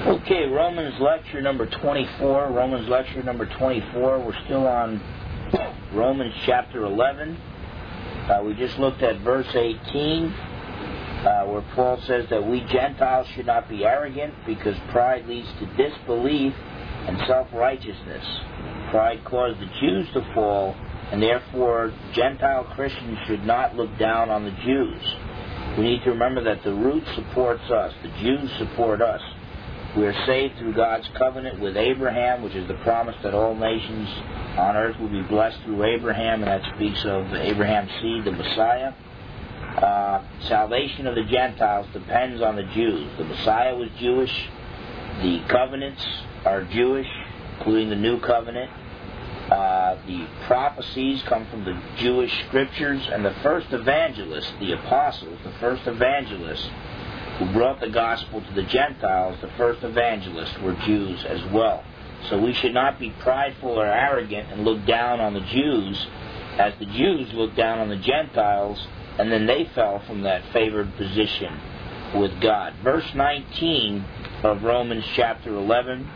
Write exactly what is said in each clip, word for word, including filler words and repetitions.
Okay, Romans lecture number twenty-four. Romans lecture number twenty-four. We're still on Romans chapter eleven. Uh, we just looked at verse eighteen, uh, where Paul says that we Gentiles should not be arrogant because pride leads to disbelief and self-righteousness. Pride caused the Jews to fall, and therefore Gentile Christians should not look down on the Jews. We need to remember that the root supports us. The Jews support us. We are saved through God's covenant with Abraham, which is the promise that all nations on earth will be blessed through Abraham, and that speaks of Abraham's seed, the Messiah. Uh, salvation of the Gentiles depends on the Jews. The Messiah was Jewish. The covenants are Jewish, including the New Covenant. Uh, the prophecies come from the Jewish scriptures, and the first evangelists, the apostles, the first evangelists, who brought the gospel to the Gentiles, the first evangelists were Jews as well. So we should not be prideful or arrogant and look down on the Jews as the Jews looked down on the Gentiles, and then they fell from that favored position with God. Verse nineteen of Romans chapter eleven,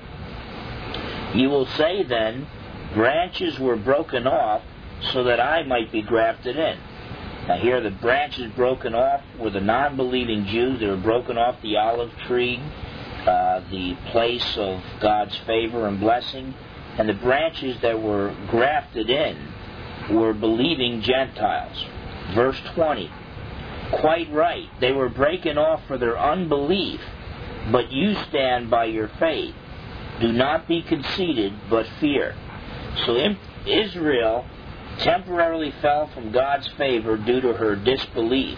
you will say then, branches were broken off so that I might be grafted in. Now here the branches broken off were the non-believing Jews. They were broken off the olive tree, uh, the place of God's favor and blessing. And the branches that were grafted in were believing Gentiles. Verse twenty, quite right. They were breaking off for their unbelief, but you stand by your faith. Do not be conceited, but fear. So in Israel temporarily fell from God's favor due to her disbelief.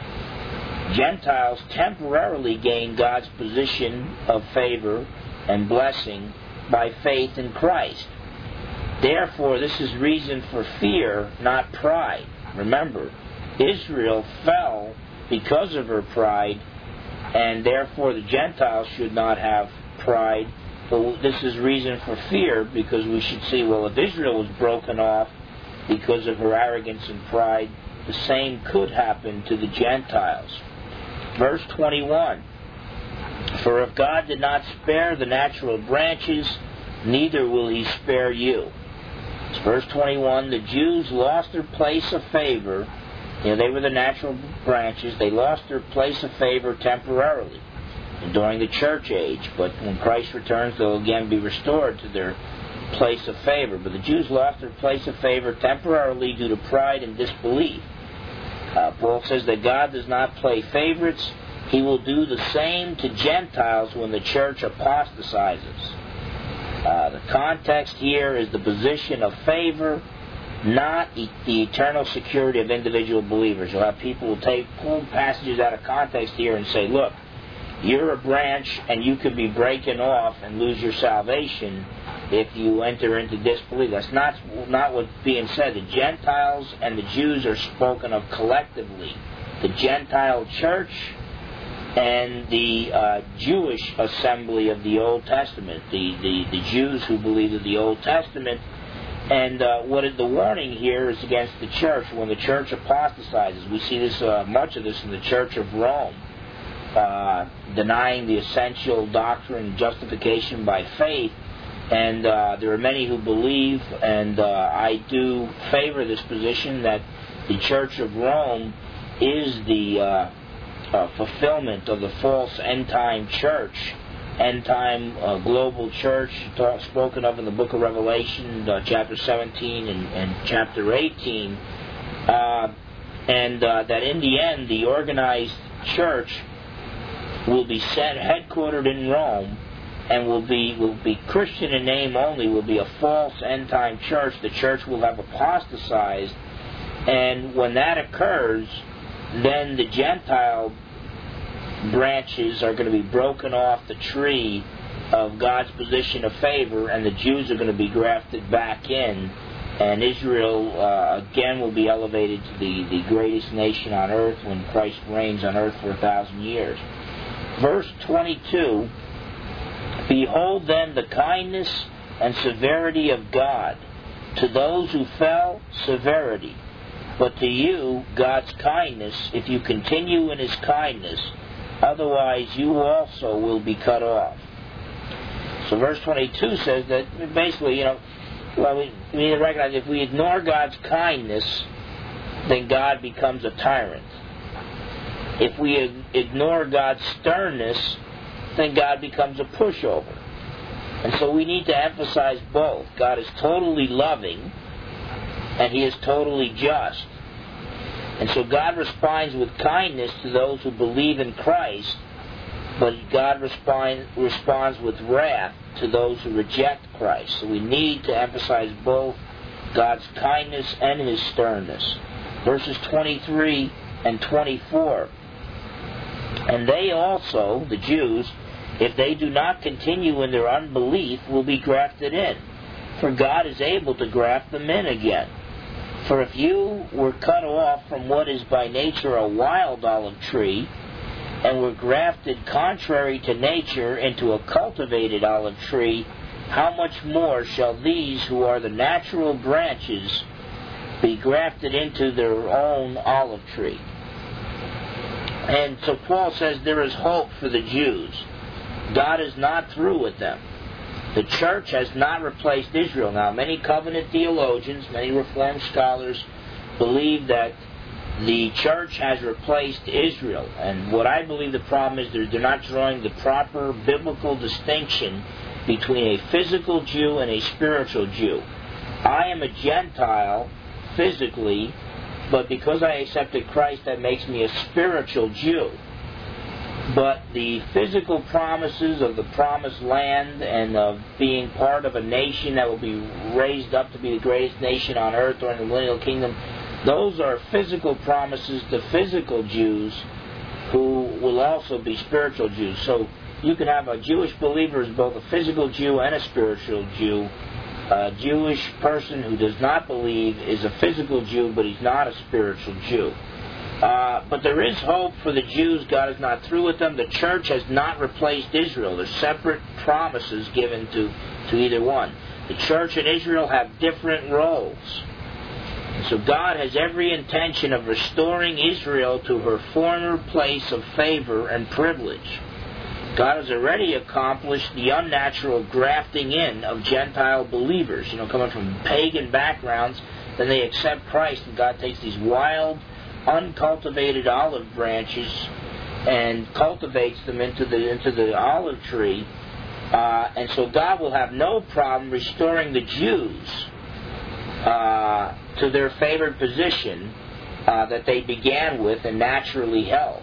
Gentiles temporarily gained God's position of favor and blessing by faith in Christ. Therefore, this is reason for fear, not pride. Remember, Israel fell because of her pride, and therefore the Gentiles should not have pride. But this is reason for fear, because we should see, well, if Israel was broken off because of her arrogance and pride, the same could happen to the Gentiles. Verse twenty-one, for if God did not spare the natural branches, neither will he spare you. It's verse twenty-one, the Jews lost their place of favor. You know, they were the natural branches. They lost their place of favor temporarily during the church age, but when Christ returns, they'll again be restored to their place of favor. But the Jews lost their place of favor temporarily due to pride and disbelief. Uh, Paul says that God does not play favorites. He will do the same to Gentiles when the church apostatizes. Uh, the context here is the position of favor, not e- the eternal security of individual believers. You'll have people who take pull passages out of context here and say, look, you're a branch and you could be breaking off and lose your salvation if you enter into disbelief. That's not not what's being said. The Gentiles and the Jews are spoken of collectively. The Gentile church and the uh, Jewish assembly of the Old Testament, the, the, the Jews who believe in the Old Testament. And uh, what is the warning here is against the church. When the church apostatizes, we see this uh, much of this in the Church of Rome. Uh, denying the essential doctrine of justification by faith, and uh, there are many who believe, and uh, I do favor this position, that the Church of Rome is the uh, uh, fulfillment of the false end-time church, end-time uh, global church talk, spoken of in the book of Revelation, uh, chapter seventeen and, and chapter eighteen, uh, and uh, that in the end the organized church will be set, headquartered in Rome, and will be will be Christian in name only, will be a false end-time church. The church will have apostatized, and when that occurs, then the Gentile branches are going to be broken off the tree of God's position of favor, and the Jews are going to be grafted back in, and Israel uh, again will be elevated to the, the greatest nation on earth when Christ reigns on earth for a thousand years. Verse twenty-two, behold then the kindness and severity of God. To those who fell, severity. But to you, God's kindness, if you continue in his kindness. Otherwise you also will be cut off. So verse twenty-two says that basically, you know, well, we, we need to recognize if we ignore God's kindness, then God becomes a tyrant. If we ignore God's sternness, then God becomes a pushover. And so we need to emphasize both. God is totally loving, and He is totally just. And so God responds with kindness to those who believe in Christ, but God respond, responds with wrath to those who reject Christ. So we need to emphasize both God's kindness and His sternness. Verses twenty-three and twenty-four. And they also, the Jews, if they do not continue in their unbelief, will be grafted in. For God is able to graft them in again. For if you were cut off from what is by nature a wild olive tree, and were grafted contrary to nature into a cultivated olive tree, how much more shall these who are the natural branches be grafted into their own olive tree? And so Paul says there is hope for the Jews. God is not through with them. The church has not replaced Israel. Now, many covenant theologians, many Reformed scholars believe that the church has replaced Israel. And what I believe the problem is they're, they're not drawing the proper biblical distinction between a physical Jew and a spiritual Jew. I am a Gentile physically, but because I accepted Christ, that makes me a spiritual Jew. But the physical promises of the promised land and of being part of a nation that will be raised up to be the greatest nation on earth during the millennial kingdom, those are physical promises to physical Jews who will also be spiritual Jews. So you can have a Jewish believer as both a physical Jew and a spiritual Jew. A Jewish person who does not believe is a physical Jew, but he's not a spiritual Jew. Uh, but there is hope for the Jews. God is not through with them. The church has not replaced Israel. There's separate promises given to, to either one. The church and Israel have different roles. So God has every intention of restoring Israel to her former place of favor and privilege. God has already accomplished the unnatural grafting in of Gentile believers, you know, coming from pagan backgrounds. Then they accept Christ, and God takes these wild, uncultivated olive branches and cultivates them into the into the olive tree. Uh, and so God will have no problem restoring the Jews uh, to their favored position uh, that they began with and naturally held.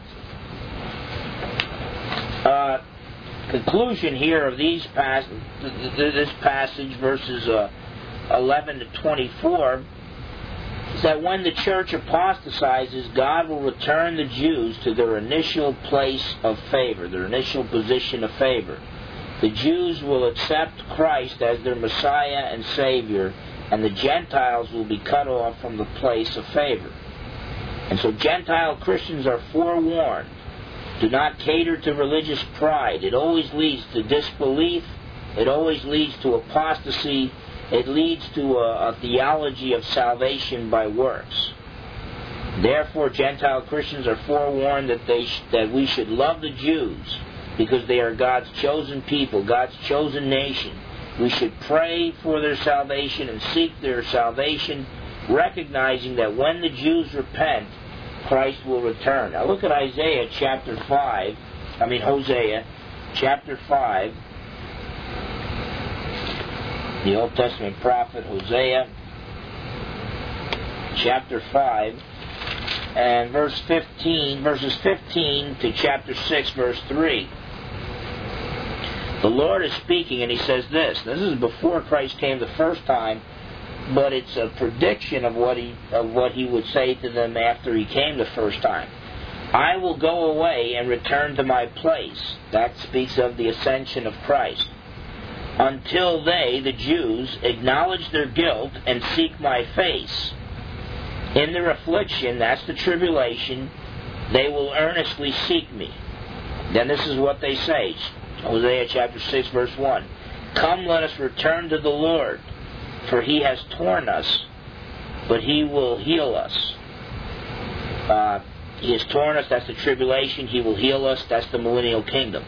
Uh, conclusion here of these pas- this passage, verses uh, eleven to twenty-four, is that when the church apostatizes, God will return the Jews to their initial place of favor, their initial position of favor. The Jews will accept Christ as their Messiah and Savior, and the Gentiles will be cut off from the place of favor. And so Gentile Christians are forewarned. Do not cater to religious pride. It always leads to disbelief. It always leads to apostasy. It leads to a, a theology of salvation by works. Therefore, Gentile Christians are forewarned that they sh- that we should love the Jews because they are God's chosen people, God's chosen nation. We should pray for their salvation and seek their salvation, recognizing that when the Jews repent, Christ will return. Now look at Isaiah chapter five, I mean Hosea chapter five, the Old Testament prophet Hosea chapter five, and verse fifteen, verses fifteen to chapter six, verse three. The Lord is speaking, and He says this. This is before Christ came the first time, but it's a prediction of what he of what he would say to them after He came the first time. I will go away and return to my place. That speaks of the ascension of Christ. Until they, the Jews, acknowledge their guilt and seek my face. In their affliction, that's the tribulation, they will earnestly seek me. Then this is what they say. Hosea chapter six, verse one. Come, let us return to the Lord, for He has torn us, but He will heal us. Uh, he has torn us, that's the tribulation. He will heal us, that's the millennial kingdom.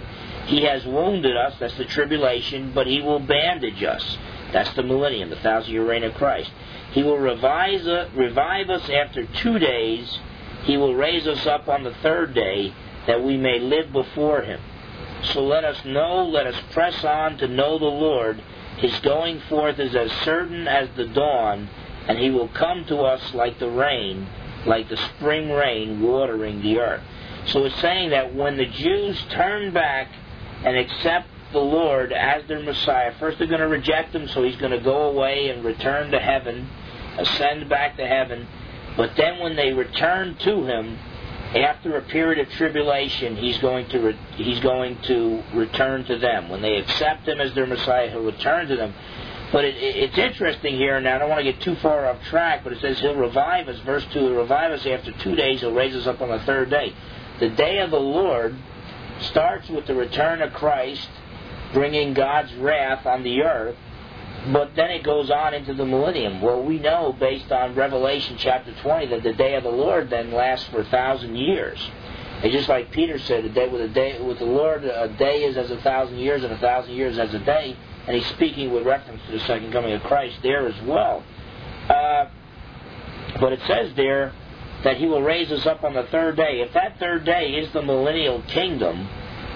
He has wounded us, that's the tribulation, but He will bandage us. That's the millennium, the thousand-year reign of Christ. He will revive, uh, revive us after two days. He will raise us up on the third day, that we may live before Him. So let us know, let us press on to know the Lord. His going forth is as certain as the dawn, and He will come to us like the rain, like the spring rain watering the earth. So it's saying that when the Jews turn back and accept the Lord as their Messiah, first they're going to reject Him, so He's going to go away and return to heaven, ascend back to heaven. But then when they return to Him, after a period of tribulation, He's going to re- He's going to return to them. When they accept Him as their Messiah, He'll return to them. But it, it, it's interesting here, and I don't want to get too far off track, but it says He'll revive us, verse two, He'll revive us after two days, He'll raise us up on the third day. The day of the Lord starts with the return of Christ, bringing God's wrath on the earth, but then it goes on into the millennium. Well, we know, based on Revelation chapter twenty, that the day of the Lord then lasts for a thousand years. It's just like Peter said, a day with a day with the Lord, a day is as a thousand years, and a thousand years as a day. And he's speaking with reference to the second coming of Christ there as well. Uh, but it says there that He will raise us up on the third day. If that third day is the millennial kingdom,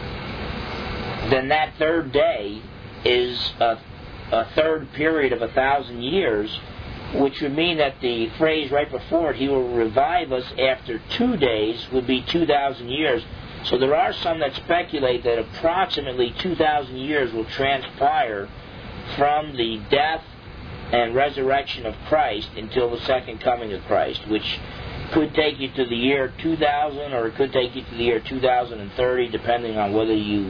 then that third day is a, a third period of a thousand years, which would mean that the phrase right before it, He will revive us after two days, would be two thousand years. So there are some that speculate that approximately two thousand years will transpire from the death and resurrection of Christ until the second coming of Christ, which could take you to the year two thousand, or it could take you to the year two thousand thirty, depending on whether you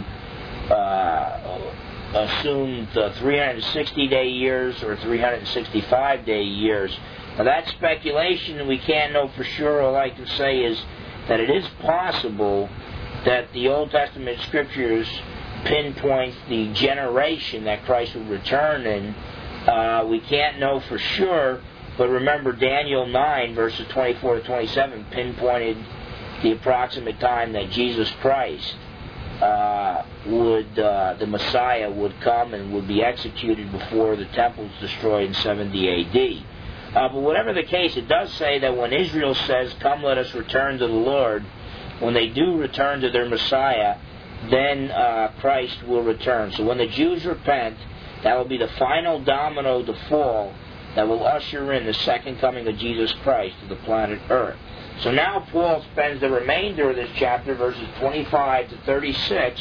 uh, assume the three hundred sixty day years or three hundred sixty-five day years. Now that's speculation. We can't know for sure. All I can say is that it is possible that the Old Testament Scriptures pinpoints the generation that Christ will return in. Uh, we can't know for sure, but remember Daniel nine, verses twenty-four to twenty-seven, pinpointed the approximate time that Jesus Christ uh, would, uh, the Messiah would come and would be executed before the temple was destroyed in seventy A D. Uh, but whatever the case, it does say that when Israel says, "Come, let us return to the Lord," when they do return to their Messiah, then uh, Christ will return. So when the Jews repent, that will be the final domino to fall that will usher in the second coming of Jesus Christ to the planet Earth. So now Paul spends the remainder of this chapter, verses twenty-five to thirty-six,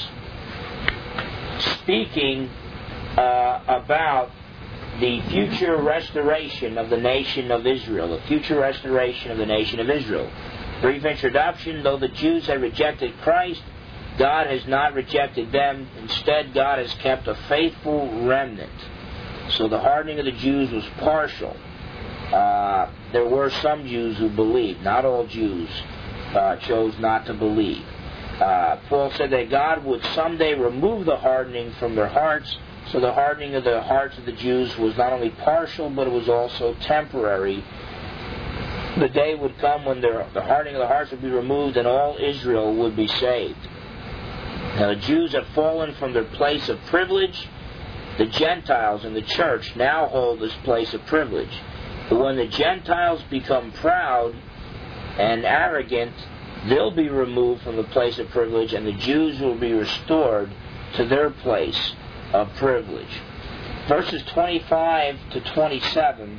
speaking uh, about the future restoration of the nation of Israel, the future restoration of the nation of Israel. Brief introduction: though the Jews had rejected Christ, God has not rejected them. Instead, God has kept a faithful remnant. So the hardening of the Jews was partial. Uh, there were some Jews who believed. Not all Jews uh, chose not to believe. Uh, Paul said that God would someday remove the hardening from their hearts. So the hardening of the hearts of the Jews was not only partial, but it was also temporary. The day would come when their, the hardening of the hearts would be removed and all Israel would be saved. Now the Jews have fallen from their place of privilege. The Gentiles in the church now hold this place of privilege. But when the Gentiles become proud and arrogant, they'll be removed from the place of privilege, and the Jews will be restored to their place of privilege. Verses twenty-five to twenty-seven,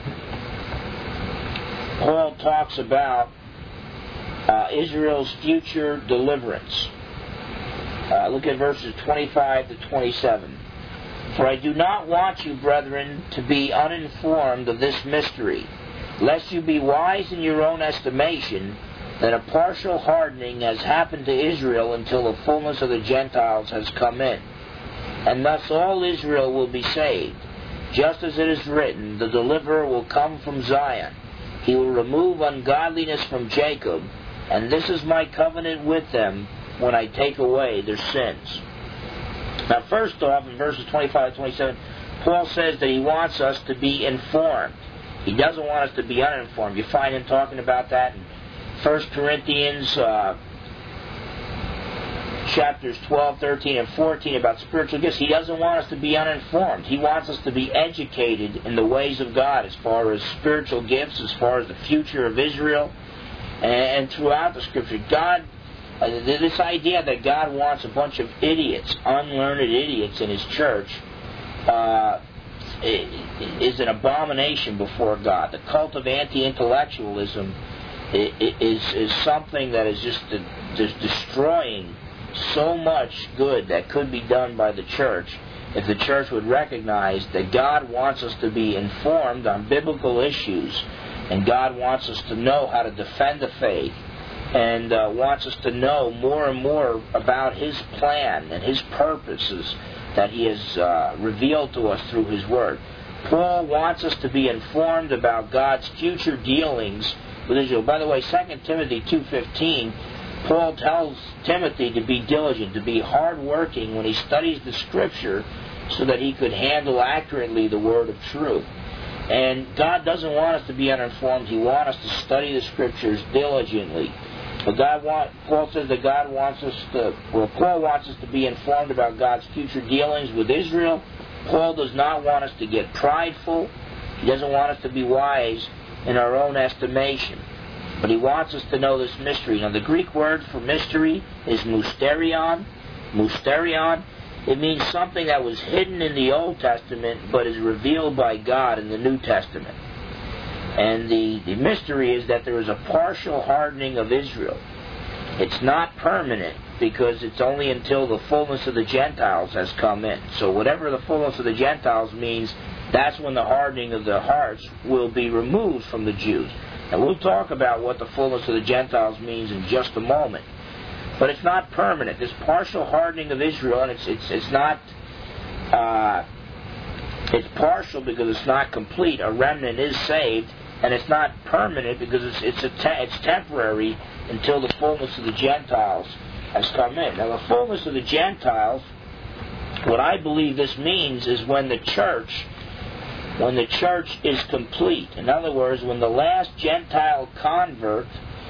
Paul talks about uh, Israel's future deliverance. Uh, look at verses twenty-five to twenty-seven. For I do not want you, brethren, to be uninformed of this mystery, lest you be wise in your own estimation, that a partial hardening has happened to Israel until the fullness of the Gentiles has come in. And thus all Israel will be saved. Just as it is written, the deliverer will come from Zion. He will remove ungodliness from Jacob, and this is my covenant with them when I take away their sins. Now, first off, in verses twenty-five to twenty-seven, Paul says that he wants us to be informed. He doesn't want us to be uninformed. You find him talking about that in First Corinthians uh, chapters twelve, thirteen, and fourteen about spiritual gifts. He doesn't want us to be uninformed. He wants us to be educated in the ways of God as far as spiritual gifts, as far as the future of Israel, and, and throughout the Scripture. God, uh, this idea that God wants a bunch of idiots, unlearned idiots in His church, uh, is an abomination before God. The cult of anti-intellectualism is, is something that is just, just destroying so much good that could be done by the church if the church would recognize that God wants us to be informed on biblical issues, and God wants us to know how to defend the faith, and uh, wants us to know more and more about His plan and His purposes that He has uh, revealed to us through His Word. Paul wants us to be informed about God's future dealings with Israel. By the way, Second Timothy two fifteen, Paul tells Timothy to be diligent, to be hardworking when he studies the Scripture so that he could handle accurately the word of truth. And God doesn't want us to be uninformed. He wants us to study the Scriptures diligently. But God want, Paul says that God wants us to, well, Paul wants us to be informed about God's future dealings with Israel. Paul does not want us to get prideful. He doesn't want us to be wise in our own estimation. But he wants us to know this mystery. Now, the Greek word for mystery is mysterion. Mysterion. It means something that was hidden in the Old Testament but is revealed by God in the New Testament. And the, the mystery is that there is a partial hardening of Israel. It's not permanent because it's only until the fullness of the Gentiles has come in. So whatever the fullness of the Gentiles means, that's when the hardening of their hearts will be removed from the Jews. And we'll talk about what the fullness of the Gentiles means in just a moment. But it's not permanent. This partial hardening of Israel, and it's it's it's not uh, it's partial because it's not complete. A remnant is saved, and it's not permanent because it's it's a te- it's temporary until the fullness of the Gentiles has come in. Now, the fullness of the Gentiles, what I believe this means is when the church. When the church is complete. In other words, when the last Gentile convert,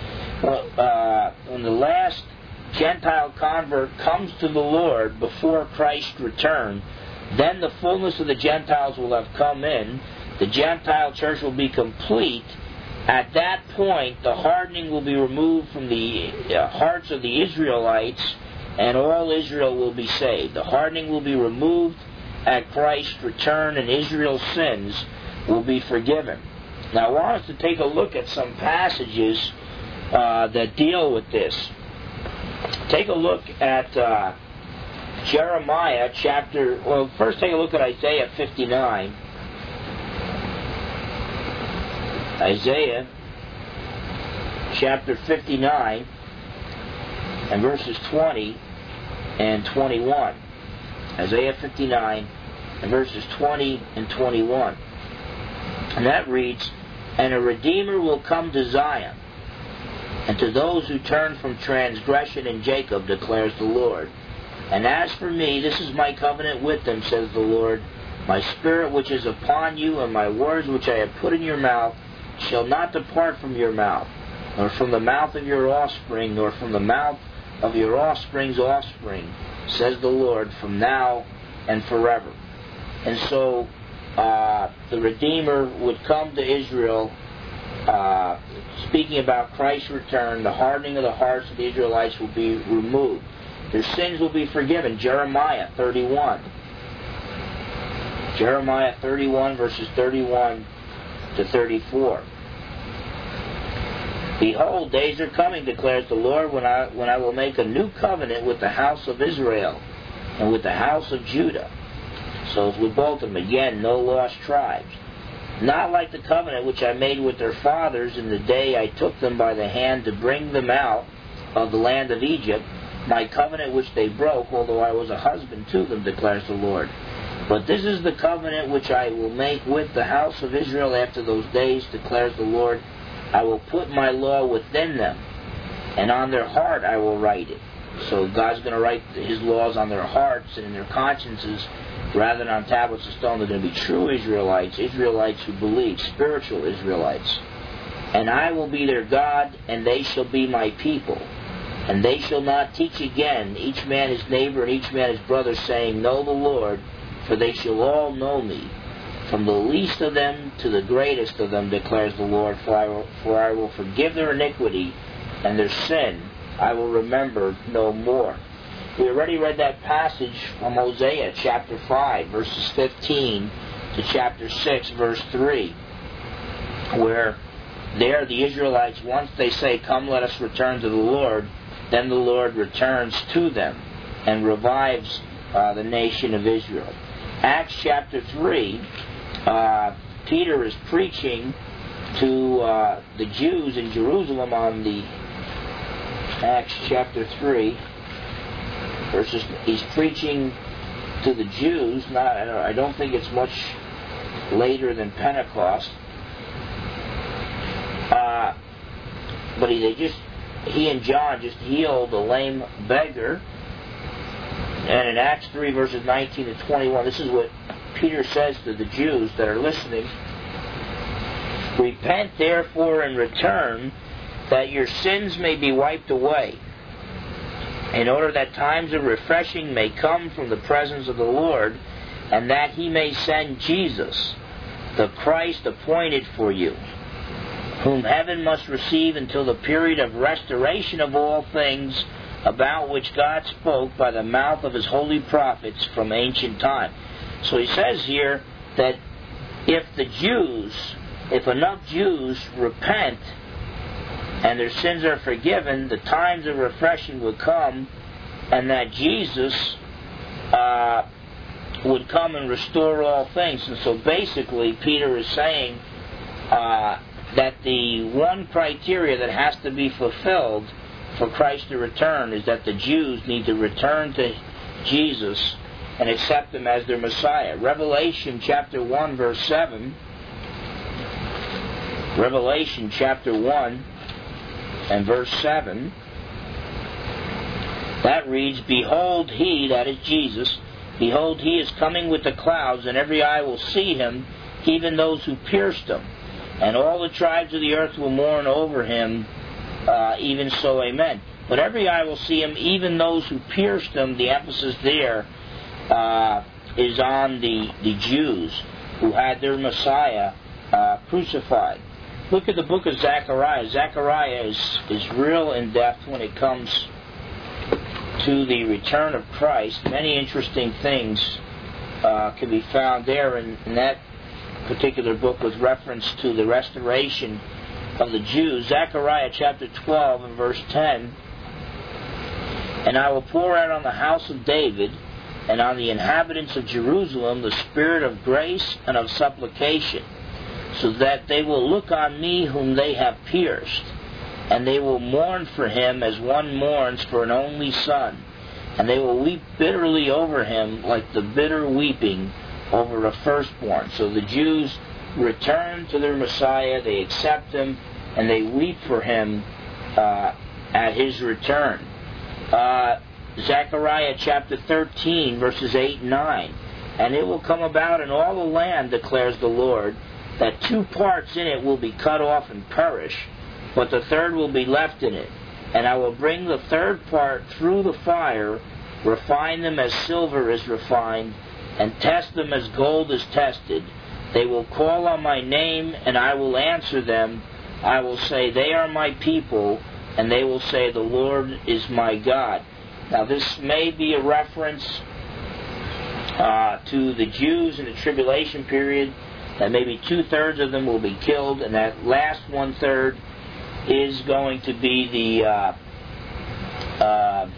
uh, when the last Gentile convert comes to the Lord before Christ's return, then the fullness of the Gentiles will have come in. The Gentile church will be complete. At that point, the hardening will be removed from the uh, hearts of the Israelites, and all Israel will be saved. The hardening will be removed at Christ's return, and Israel's sins will be forgiven. Now, I want us to take a look at some passages uh, that deal with this. Take a look at uh, Jeremiah chapter... Well, first take a look at Isaiah fifty-nine. Isaiah chapter fifty-nine and verses twenty and twenty-one. Isaiah fifty-nine and verses twenty and twenty-one. And that reads, "And a Redeemer will come to Zion, and to those who turn from transgression in Jacob, declares the Lord. And as for me, this is my covenant with them, says the Lord. My spirit which is upon you, and my words which I have put in your mouth, shall not depart from your mouth, nor from the mouth of your offspring, nor from the mouth of your offspring's offspring, says the Lord, from now and forever." And so uh, the Redeemer would come to Israel, uh, speaking about Christ's return. The hardening of the hearts of the Israelites will be removed. Their sins will be forgiven. Jeremiah thirty-one. Jeremiah thirty-one, verses thirty-one to thirty-four. "Behold, days are coming, declares the Lord, when I, when I will make a new covenant with the house of Israel and with the house of Judah." So it's with both of them. Again, no lost tribes. "Not like the covenant which I made with their fathers in the day I took them by the hand to bring them out of the land of Egypt, my covenant which they broke, although I was a husband to them, declares the Lord. But this is the covenant which I will make with the house of Israel after those days, declares the Lord. I will put my law within them, and on their heart I will write it." So God's going to write His laws on their hearts and in their consciences rather than on tablets of stone. They're going to be true Israelites, Israelites who believe, spiritual Israelites. "And I will be their God, and they shall be my people. And they shall not teach again, each man his neighbor and each man his brother, saying, Know the Lord, for they shall all know me, from the least of them to the greatest of them, declares the Lord, for I will, for I will forgive their iniquity, and their sin I will remember no more. We already read that passage from Hosea chapter five, verses fifteen to chapter six, verse three, where there the Israelites, once they say, Come, let us return to the Lord, then the Lord returns to them and revives uh, the nation of Israel. Acts chapter three, uh, Peter is preaching to uh, the Jews in Jerusalem on the Acts chapter three, verses, he's preaching to the Jews. Not, I don't think it's much later than Pentecost. Uh, but he, they just, he and John just healed a lame beggar. And in Acts three, verses nineteen to twenty-one, this is what Peter says to the Jews that are listening. Repent therefore and return, that your sins may be wiped away, in order that times of refreshing may come from the presence of the Lord, and that he may send Jesus, the Christ appointed for you, whom heaven must receive until the period of restoration of all things, about which God spoke by the mouth of his holy prophets from ancient time. So he says here that if the Jews, if enough Jews repent and their sins are forgiven, the times of refreshing would come, and that Jesus uh, would come and restore all things. And so basically Peter is saying uh, that the one criteria that has to be fulfilled for Christ to return is that the Jews need to return to Jesus and accept him as their Messiah. Revelation chapter one, verse seven. Revelation chapter one and verse seven. That reads, Behold, he, that is Jesus, behold, he is coming with the clouds, and every eye will see him, even those who pierced him. And all the tribes of the earth will mourn over him. Uh, even so, amen. But every eye will see him, even those who pierced him. The emphasis there uh, is on the, the Jews who had their Messiah uh, crucified. Look at the book of Zechariah. Zechariah is, is real in depth when it comes to the return of Christ. Many interesting things uh, can be found there in, in that particular book with reference to the restoration of the Jews. Zechariah chapter twelve and verse ten. And I will pour out on the house of David and on the inhabitants of Jerusalem the spirit of grace and of supplication, so that they will look on me whom they have pierced, and they will mourn for him as one mourns for an only son, and they will weep bitterly over him like the bitter weeping over a firstborn. So the Jews return to their Messiah, they accept him, and they weep for him uh, at his return. Uh, Zechariah chapter thirteen, verses eight and nine. And it will come about in all the land, declares the Lord, that two parts in it will be cut off and perish, but the third will be left in it. And I will bring the third part through the fire, refine them as silver is refined, and test them as gold is tested. They will call on my name, and I will answer them. I will say, they are my people, and they will say, the Lord is my God. Now this may be a reference uh, to the Jews in the tribulation period, that maybe two-thirds of them will be killed, and that last one-third is going to be the uh, uh,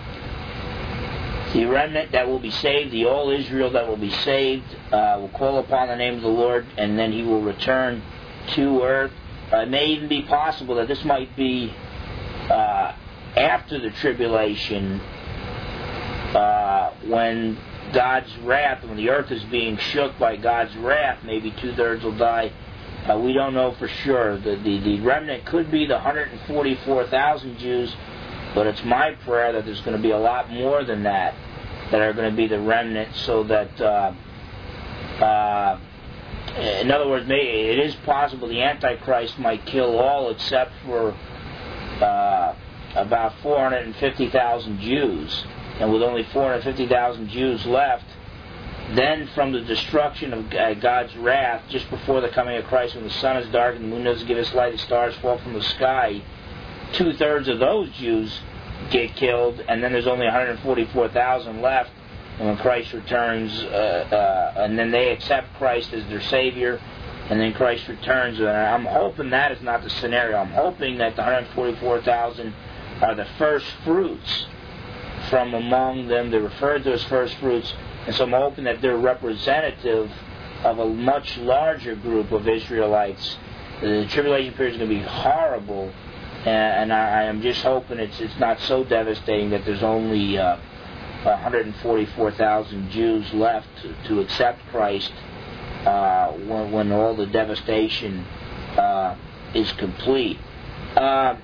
the remnant that will be saved, the all Israel that will be saved, uh, will call upon the name of the Lord, and then he will return to earth. Uh, it may even be possible that this might be uh, after the tribulation, uh, when God's wrath, when the earth is being shook by God's wrath, maybe two-thirds will die. Uh, we don't know for sure. The, the, the remnant could be the one hundred forty-four thousand Jews, but it's my prayer that there's going to be a lot more than that that are going to be the remnant, so that, uh, uh, in other words, maybe it is possible the Antichrist might kill all except for uh, about four hundred fifty thousand Jews. And with only four hundred fifty thousand Jews left, then from the destruction of God's wrath, just before the coming of Christ, when the sun is dark and the moon doesn't give its light, the stars fall from the sky, two-thirds of those Jews get killed, and then there's only one hundred forty-four thousand left. And when Christ returns, uh, uh, and then they accept Christ as their Savior, and then Christ returns. And I'm hoping that is not the scenario. I'm hoping that the one hundred forty-four thousand are the first fruits from among them. They're referred to as first fruits. And so I'm hoping that they're representative of a much larger group of Israelites. The tribulation period is going to be horrible, and I am just hoping it's it's not so devastating that there's only uh, one hundred forty-four thousand Jews left to, to accept Christ uh, when, when all the devastation uh, is complete. Uh,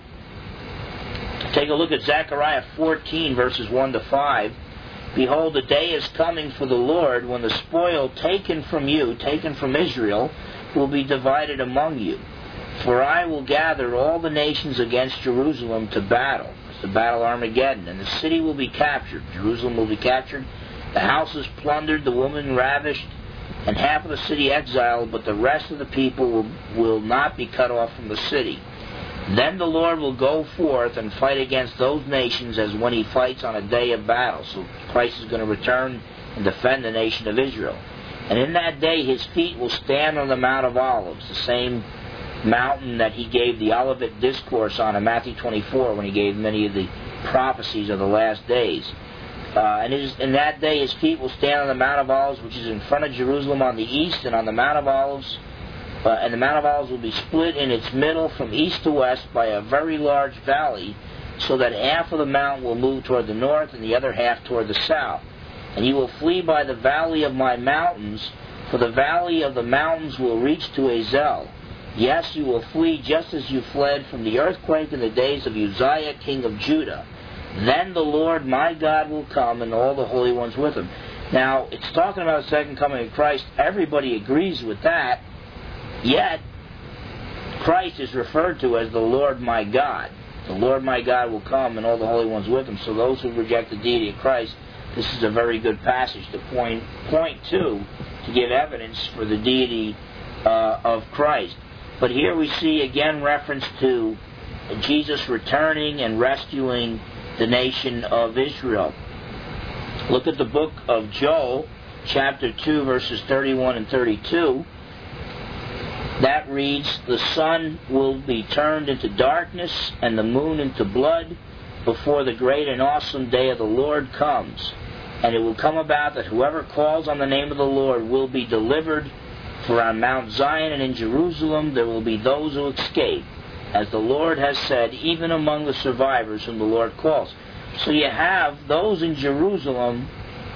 take a look at Zechariah fourteen, verses one to five. Behold, the day is coming for the Lord when the spoil taken from you, taken from Israel, will be divided among you. For I will gather all the nations against Jerusalem to battle. It's the battle Armageddon. And the city will be captured. Jerusalem will be captured. The houses plundered, the woman ravished, and half of the city exiled, but the rest of the people will, will not be cut off from the city. Then the Lord will go forth and fight against those nations as when he fights on a day of battle. So Christ is going to return and defend the nation of Israel. And in that day his feet will stand on the Mount of Olives, the same mountain that he gave the Olivet Discourse on in Matthew twenty-four, when he gave many of the prophecies of the last days. Uh, and it is, in that day his feet will stand on the Mount of Olives, which is in front of Jerusalem on the east, and on the Mount of Olives Uh, and the Mount of Olives will be split in its middle from east to west by a very large valley, so that half of the mountain will move toward the north and the other half toward the south. And you will flee by the valley of my mountains, for the valley of the mountains will reach to Azel. Yes, you will flee just as you fled from the earthquake in the days of Uzziah, king of Judah. Then the Lord my God will come, and all the holy ones with him. Now, it's talking about the second coming of Christ. Everybody agrees with that. Yet, Christ is referred to as the Lord my God. The Lord my God will come and all the holy ones with him. So those who reject the deity of Christ, this is a very good passage to point, point to, to give evidence for the deity uh, of Christ. But here we see again reference to Jesus returning and rescuing the nation of Israel. Look at the book of Joel, chapter two, verses thirty-one and thirty-two. That reads, the sun will be turned into darkness and the moon into blood before the great and awesome day of the Lord comes. And it will come about that whoever calls on the name of the Lord will be delivered. For on Mount Zion and in Jerusalem there will be those who escape, as the Lord has said, even among the survivors whom the Lord calls. So you have those in Jerusalem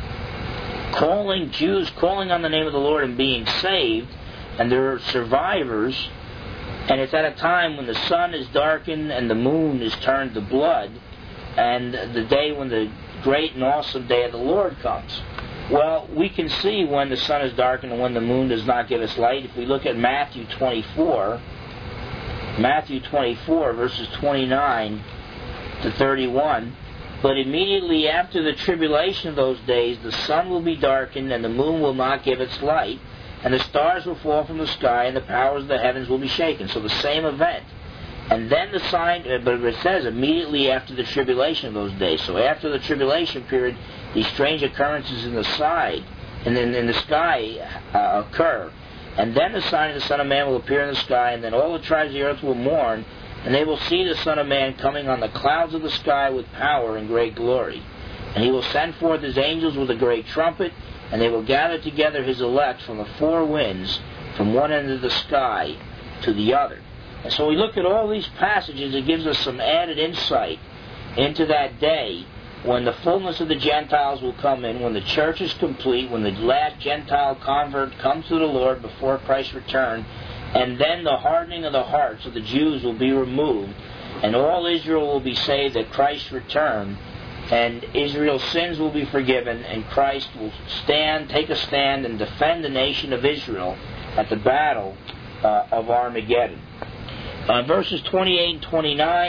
calling, Jews calling on the name of the Lord and being saved, and there are survivors, and it's at a time when the sun is darkened and the moon is turned to blood, and the day when the great and awesome day of the Lord comes. Well, we can see when the sun is darkened and when the moon does not give us light. If we look at Matthew twenty-four, Matthew twenty-four, verses twenty-nine to thirty-one, but immediately after the tribulation of those days, the sun will be darkened and the moon will not give its light, and the stars will fall from the sky, and the powers of the heavens will be shaken. So the same event. And then the sign, but it says immediately after the tribulation of those days. So after the tribulation period, these strange occurrences in the side, and then in the sky uh, occur. And then the sign of the Son of Man will appear in the sky, and then all the tribes of the earth will mourn, and they will see the Son of Man coming on the clouds of the sky with power and great glory. And he will send forth his angels with a great trumpet, and they will gather together his elect from the four winds, from one end of the sky to the other. And so we look at all these passages, it gives us some added insight into that day when the fullness of the Gentiles will come in, when the church is complete, when the last Gentile convert comes to the Lord before Christ's return, and then the hardening of the hearts of the Jews will be removed, and all Israel will be saved at Christ's return, and Israel's sins will be forgiven, and Christ will stand, take a stand, and defend the nation of Israel at the battle uh, of Armageddon. Uh, verses twenty-eight and twenty-nine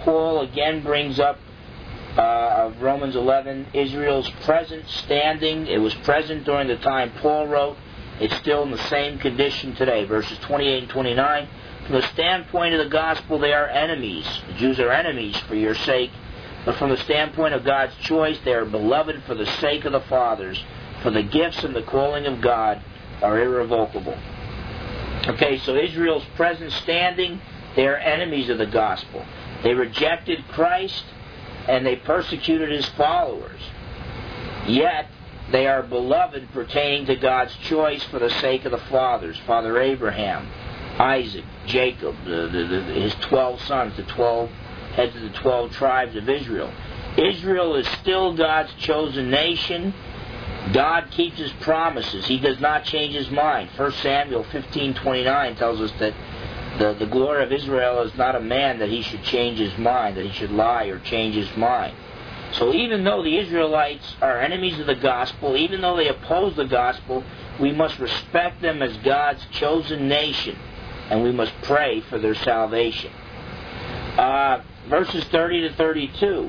Paul again brings up uh, of Romans eleven, Israel's present standing. It was present during the time Paul wrote. It's still in the same condition today. Verses twenty-eight and twenty-nine. From the standpoint of the gospel, they are enemies. The Jews are enemies for your sake. But from the standpoint of God's choice, they are beloved for the sake of the fathers. For the gifts and the calling of God are irrevocable. Okay, so Israel's present standing, they are enemies of the gospel. They rejected Christ and they persecuted His followers. Yet, they are beloved pertaining to God's choice for the sake of the fathers. Father Abraham, Isaac, Jacob, the, the, the, his twelve sons, the twelve heads of the twelve tribes of Israel. Israel is still God's chosen nation. God keeps His promises. He does not change His mind. First Samuel fifteen twenty-nine tells us that the, the glory of Israel is not a man that he should change his mind, that he should lie or change his mind. So even though the Israelites are enemies of the gospel, even though they oppose the gospel, we must respect them as God's chosen nation, and we must pray for their salvation. Uh, verses thirty to thirty-two.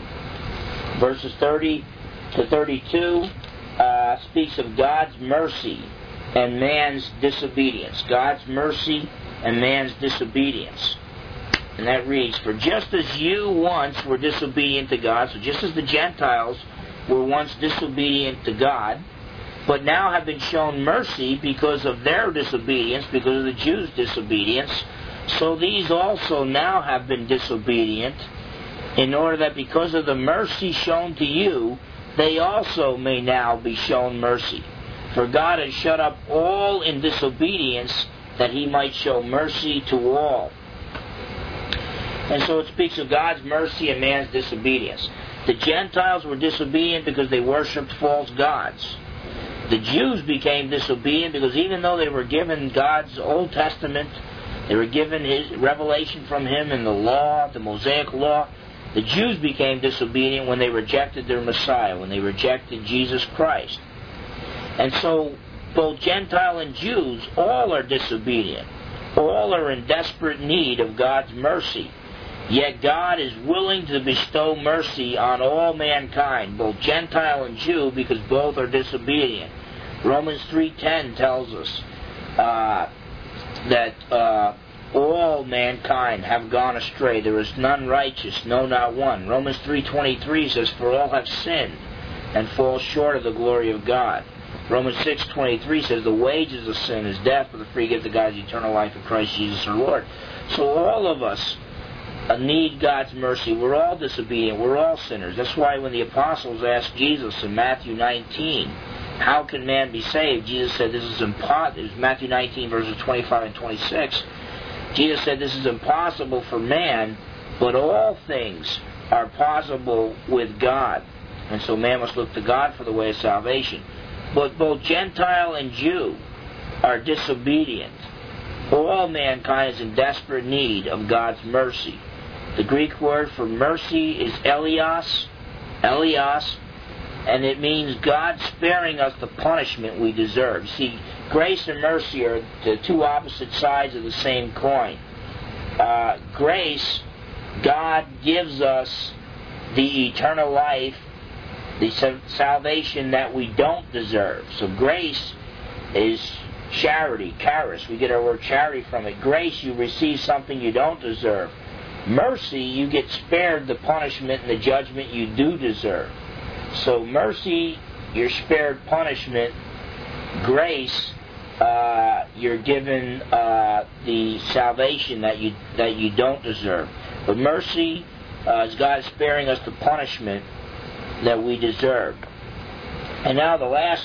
Verses thirty to thirty-two uh, speaks of God's mercy and man's disobedience. God's mercy and man's disobedience. And that reads, for just as you once were disobedient to God, so just as the Gentiles were once disobedient to God, but now have been shown mercy because of their disobedience, because of the Jews' disobedience, so these also now have been disobedient, in order that because of the mercy shown to you, they also may now be shown mercy. For God has shut up all in disobedience, that He might show mercy to all. And so it speaks of God's mercy and man's disobedience. The Gentiles were disobedient because they worshipped false gods. The Jews became disobedient because even though they were given God's Old Testament, they were given His revelation from Him in the law, the Mosaic law, the Jews became disobedient when they rejected their Messiah, when they rejected Jesus Christ. And so both Gentile and Jews, all are disobedient. All are in desperate need of God's mercy. Yet God is willing to bestow mercy on all mankind, both Gentile and Jew, because both are disobedient. Romans three ten tells us uh, that uh, all mankind have gone astray. There is none righteous, no, not one. Romans three twenty-three says, for all have sinned and fall short of the glory of God. Romans six twenty-three says, the wages of sin is death, but the free gift of God is eternal life in Christ Jesus our Lord. So all of us need God's mercy. We're all disobedient. We're all sinners. That's why when the apostles asked Jesus in Matthew nineteen, how can man be saved? Jesus said this is impossible. It was Matthew nineteen, verses twenty-five and twenty-six. Jesus said this is impossible for man, but all things are possible with God. And so man must look to God for the way of salvation. But both Gentile and Jew are disobedient. All mankind is in desperate need of God's mercy. The Greek word for mercy is elios, elios, and it means God sparing us the punishment we deserve. See, grace and mercy are the two opposite sides of the same coin. Uh, grace, God gives us the eternal life, the salvation that we don't deserve. So grace is charity, charis. We get our word charity from it. Grace, you receive something you don't deserve. Mercy, you get spared the punishment and the judgment you do deserve. So mercy, you're spared punishment. Grace, uh, you're given uh, the salvation that you that you don't deserve. But mercy uh, is God sparing us the punishment that we deserve. And now the last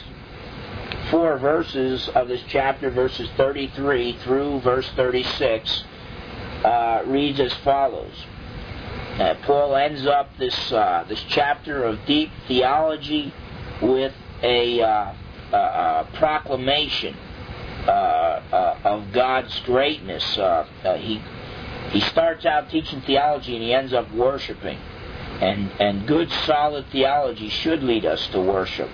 four verses of this chapter, verses thirty-three through verse thirty-six, uh, reads as follows. Uh, Paul ends up this uh, this chapter of deep theology with a, uh, a, a proclamation uh, uh, of God's greatness. Uh, uh, he he starts out teaching theology and he ends up worshiping. And, and good, solid theology should lead us to worship.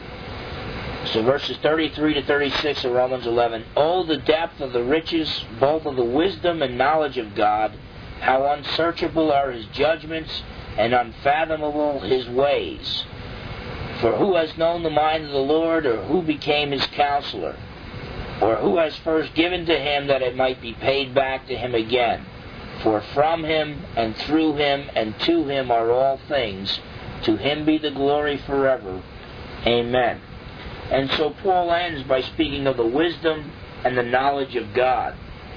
So verses thirty-three to thirty-six of Romans eleven. Oh, the depth of the riches, both of the wisdom and knowledge of God! How unsearchable are his judgments, and unfathomable his ways. For who has known the mind of the Lord, or who became his counselor? Or who has first given to him that it might be paid back to him again? For from him, and through him, and to him are all things. To him be the glory forever. Amen. And so Paul ends by speaking of the wisdom and the knowledge of God.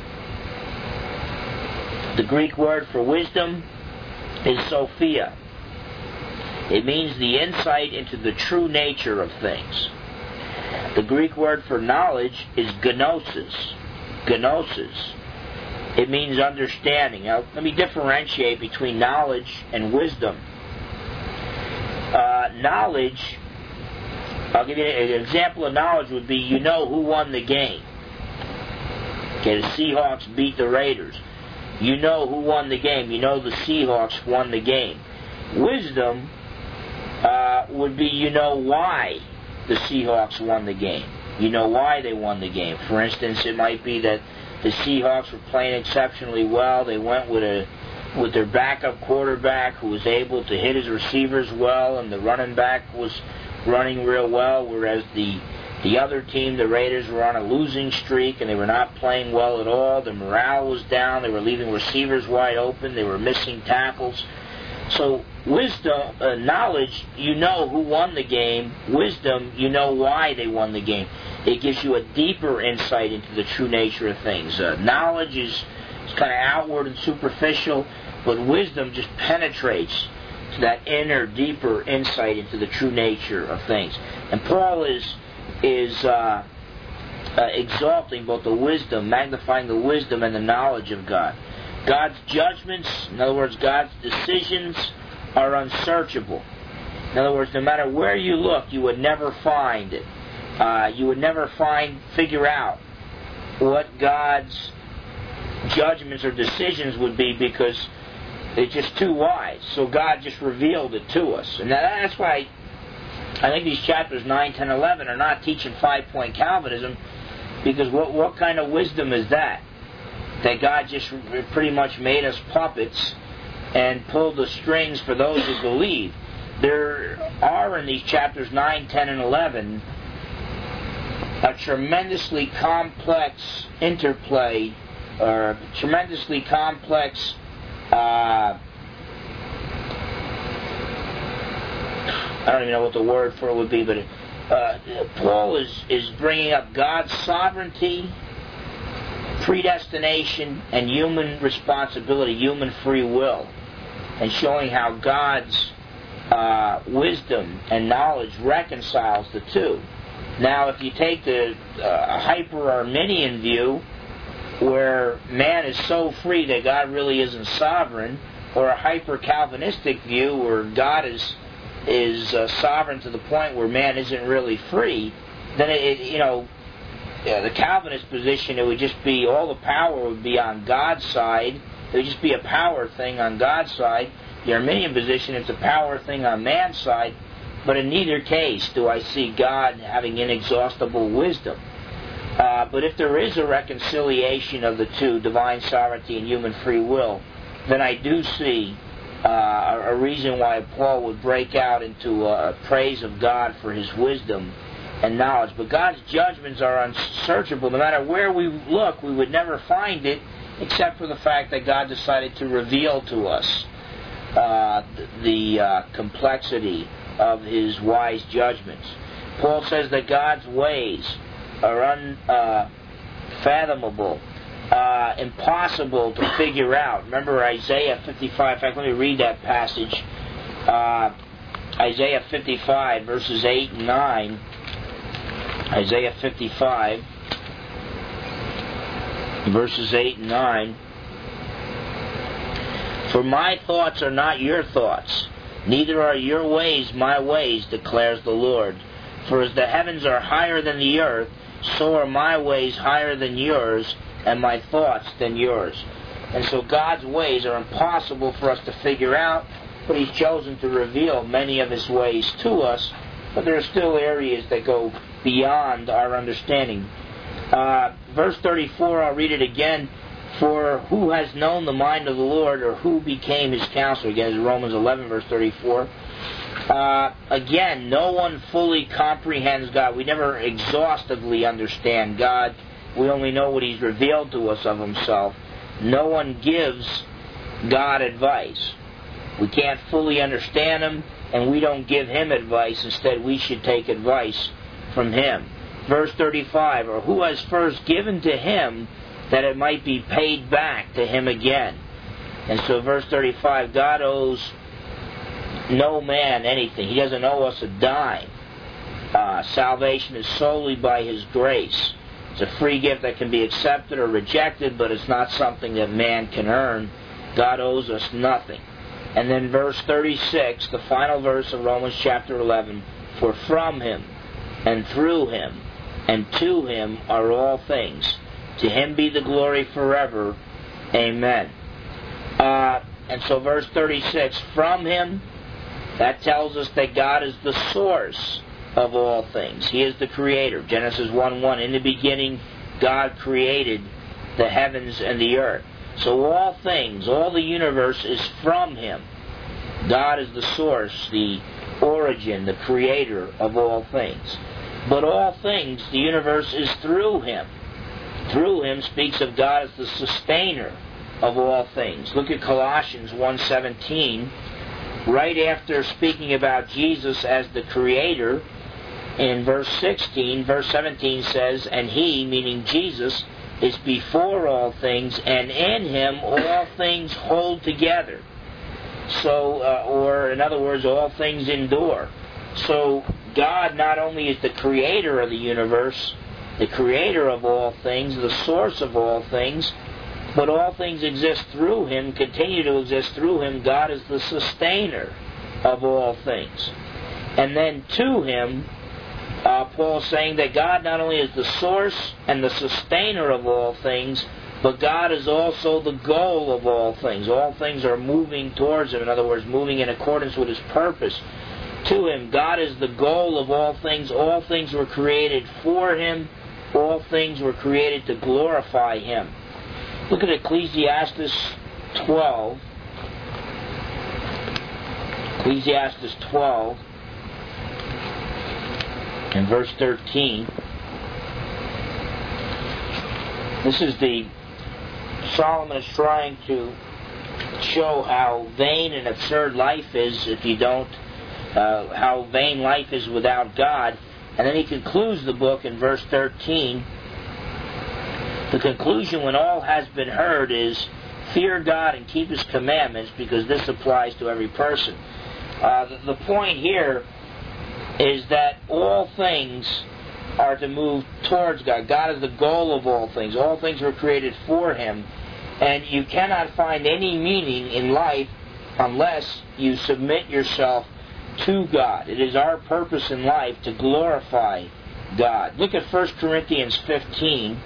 The Greek word for wisdom is Sophia. It means the insight into the true nature of things. The Greek word for knowledge is gnosis. Gnosis. It means understanding. Now, let me differentiate between knowledge and wisdom. Uh, knowledge, I'll give you an example of knowledge would be, you know who won the game. Okay, the Seahawks beat the Raiders. You know who won the game. You know the Seahawks won the game. Wisdom uh, would be, you know why the Seahawks won the game. You know why they won the game. For instance, it might be that the Seahawks were playing exceptionally well. They went with a with their backup quarterback who was able to hit his receivers well, and the running back was running real well, whereas the the other team, the Raiders, were on a losing streak, and they were not playing well at all. The morale was down. They were leaving receivers wide open. They were missing tackles. So wisdom, uh, knowledge, you know who won the game. Wisdom, you know why they won the game. It gives you a deeper insight into the true nature of things. Uh, knowledge is, is kind of outward and superficial, but wisdom just penetrates to that inner, deeper insight into the true nature of things. And Paul is is uh, uh, exalting both the wisdom, magnifying the wisdom and the knowledge of God. God's judgments, in other words, God's decisions, are unsearchable. In other words, no matter where you look, you would never find it. Uh, you would never find, figure out what God's judgments or decisions would be, because it's just too wise. So God just revealed it to us. And that's why I think these chapters nine, ten, eleven are not teaching five-point Calvinism, because what, what kind of wisdom is that? That God just pretty much made us puppets and pulled the strings for those who believe. There are in these chapters nine, ten, and eleven a tremendously complex interplay, or a tremendously complex uh, I don't even know what the word for it would be, but uh, Paul is, is bringing up God's sovereignty, predestination, and human responsibility, human free will, and showing how God's uh, wisdom and knowledge reconciles the two. Now, if you take the uh, hyper-Arminian view, where man is so free that God really isn't sovereign, or a hyper-Calvinistic view where God is is uh, sovereign to the point where man isn't really free, then it, it you know, yeah, the Calvinist position, it would just be all the power would be on God's side. It would just be a power thing on God's side. The Arminian position, it's a power thing on man's side. But in neither case do I see God having inexhaustible wisdom. Uh, but if there is a reconciliation of the two, divine sovereignty and human free will, then I do see uh, a reason why Paul would break out into a praise of God for his wisdom and knowledge. But God's judgments are unsearchable. No matter where we look, we would never find it, except for the fact that God decided to reveal to us uh, the uh, complexity of his wise judgments. Paul says that God's ways are unfathomable, uh, impossible to figure out. Remember Isaiah fifty-five. In fact, let me read that passage. Uh, Isaiah fifty-five, verses eight and nine. Isaiah fifty-five, verses eight and nine. For my thoughts are not your thoughts, neither are your ways my ways, declares the Lord. For as the heavens are higher than the earth, so are my ways higher than yours, and my thoughts than yours. And so God's ways are impossible for us to figure out, but He's chosen to reveal many of His ways to us, but there are still areas that go beyond our understanding. Uh, verse thirty-four, I'll read it again. For who has known the mind of the Lord, or who became his counselor? Again, it's Romans eleven, verse thirty-four. Uh, again, no one fully comprehends God. We never exhaustively understand God. We only know what he's revealed to us of himself. No one gives God advice. We can't fully understand him, and we don't give him advice. Instead, we should take advice from him. Verse thirty-five, or who has first given to him that it might be paid back to him again? And so verse thirty-five, God owes no man anything. He doesn't owe us a dime. Uh, salvation is solely by his grace. It's a free gift that can be accepted or rejected, but it's not something that man can earn. God owes us nothing. And then verse thirty-six, the final verse of Romans chapter eleven, for from him and through him and to him are all things. To him be the glory forever. Amen. Uh, and so verse thirty-six, from him, that tells us that God is the source of all things. He is the creator. Genesis one one, in the beginning God created the heavens and the earth. So all things, all the universe is from him. God is the source, the origin, the creator of all things. But all things, the universe is through him. Through him speaks of God as the sustainer of all things. Look at Colossians one seventeen. Right after speaking about Jesus as the creator, in verse sixteen, verse seventeen says, and he, meaning Jesus, is before all things, and in him all things hold together. So, uh, or in other words, all things endure. So God not only is the creator of the universe, the creator of all things, the source of all things, but all things exist through him, continue to exist through him. God is the sustainer of all things. And then to him, uh, Paul is saying that God not only is the source and the sustainer of all things, but God is also the goal of all things. All things are moving towards him. In other words, moving in accordance with his purpose. To him, God is the goal of all things. All things were created for him. All things were created to glorify him. Look at Ecclesiastes twelve. Ecclesiastes twelve and verse thirteen. This is the Solomon is trying to show how vain and absurd life is if you don't, uh, how vain life is without God. And then he concludes the book in verse thirteen. The conclusion, when all has been heard, is fear God and keep his commandments, because this applies to every person. Uh, the, the point here is that all things are to move towards God. God is the goal of all things. All things were created for him. And you cannot find any meaning in life unless you submit yourself to God. It is our purpose in life to glorify God. Look at First Corinthians fifteen,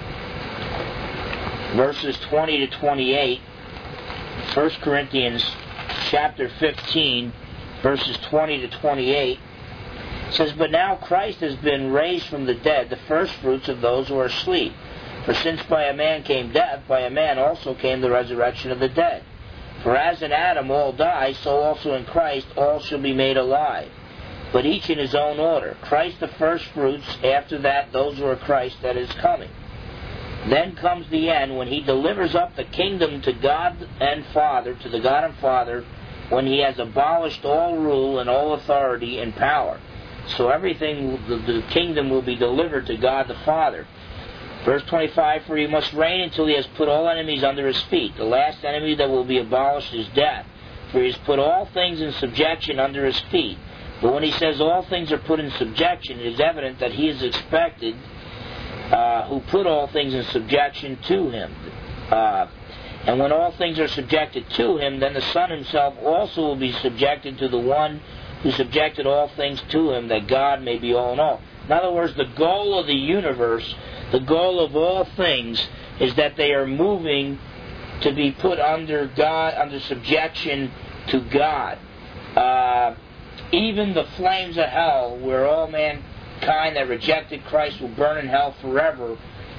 verses twenty to twenty-eight. First Corinthians chapter fifteen, verses twenty to twenty-eight. It says, but now Christ has been raised from the dead, the firstfruits of those who are asleep. For since by a man came death, by a man also came the resurrection of the dead. For as in Adam all die, so also in Christ all shall be made alive, but each in his own order. Christ the firstfruits, after that those who are Christ that is coming. Then comes the end, when he delivers up the kingdom to God and Father, to the God and Father, when he has abolished all rule and all authority and power. So everything, the, the kingdom will be delivered to God the Father. Verse twenty-five, for he must reign until he has put all enemies under his feet. The last enemy that will be abolished is death, for he has put all things in subjection under his feet. But when he says all things are put in subjection, it is evident that he is expected, uh, who put all things in subjection to him. Uh, and when all things are subjected to him, then the Son himself also will be subjected to the one who subjected all things to him, that God may be all in all. In other words, the goal of the universe, the goal of all things, is that they are moving to be put under God, under subjection to God. Uh, even the flames of hell, where all mankind that rejected Christ will burn in hell forever,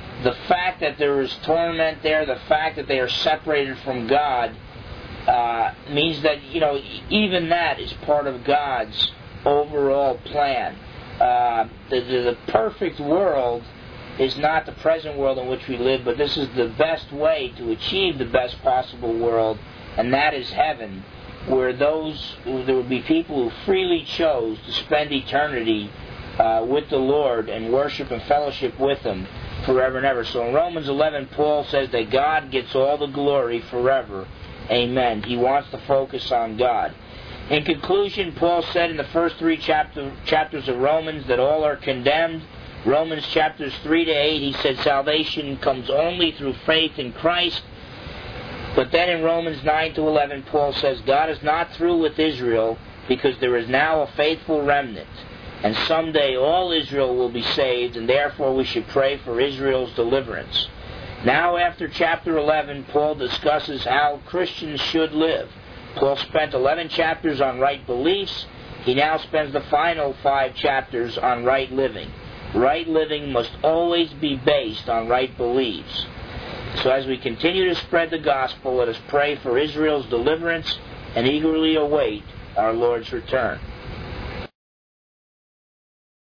the fact that there is torment there, the fact that they are separated from God, uh, means that, you know, even that is part of God's overall plan. Uh, the, the, the perfect world is not the present world in which we live, but this is the best way to achieve the best possible world, and that is heaven, where those there would be people who freely chose to spend eternity uh, with the Lord and worship and fellowship with Him forever and ever. So in Romans eleven, Paul says that God gets all the glory forever. Amen. He wants to focus on God. In conclusion, Paul said in the first three chapter, chapters of Romans that all are condemned. Romans chapters three to eight, he said salvation comes only through faith in Christ. But then in Romans nine to eleven, Paul says God is not through with Israel because there is now a faithful remnant. And someday all Israel will be saved, and therefore we should pray for Israel's deliverance. Now after chapter eleven, Paul discusses how Christians should live. Paul spent eleven chapters on right beliefs. He now spends the final five chapters on right living. Right living must always be based on right beliefs. So as we continue to spread the gospel, let us pray for Israel's deliverance and eagerly await our Lord's return.